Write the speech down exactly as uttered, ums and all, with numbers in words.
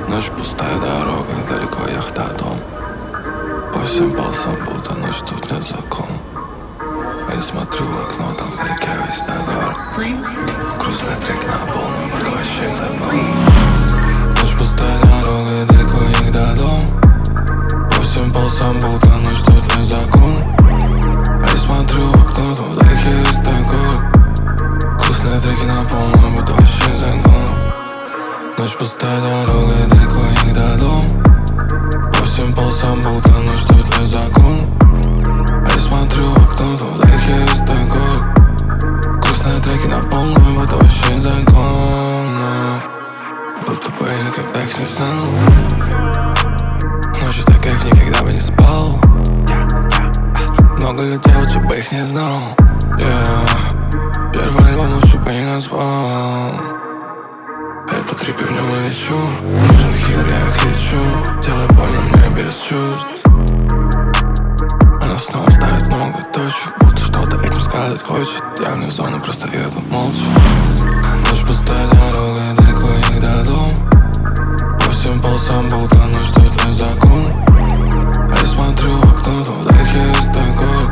Ночь, пустая дорога, далеко яхта, дом. По всем полосам, будто ночь, тут нет закон. Я смотрю в окно, там вдалеке весь город. Грустный трек на полную, это вообще забыл. Ночь, пустая дорога, далеко ехать дом. По всем полосам, будто ночь, тут нет закон. Я смотрю в окно, там вдалеке весь город. Грустные треки на полную, это вообще закон. Ночь, пустая дорога, далеко ехать дом. По всем полосам, будто ночь, тут нет закон. А я смотрю в окно, то вдалеке весь твой город. Грустные треки на полную, будто вообще законно. Будто бы я никогда их не знал. Ночи так кайф, никогда бы не спал. Много людей, лучше бы их не знал. Yeah. Первый альбом лучше бы не назвал. Это трип, и в нем я лечу. Нужен хилер, я их лечу. Делай больно мне без чувств. Она снова ставит много точек, будто что-то этим сказать хочет. Я вне зоны, просто еду молча. Ночь, пустая дорога, далеко ехать дом. По всем полосам, будто ночь, тут нет закон. А я смотрю в окно, то вдалеке весь твой город.